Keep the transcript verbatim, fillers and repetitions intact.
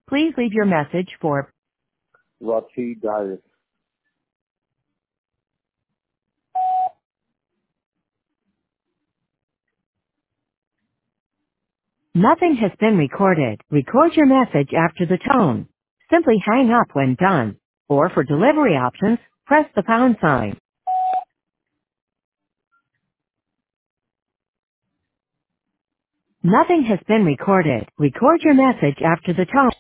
Please leave your message for Rashid Darius. nothing has been recorded. Record your message after the tone. Simply hang up when done. Or for delivery options, press the pound sign. Nothing has been recorded. Record your message after the tone.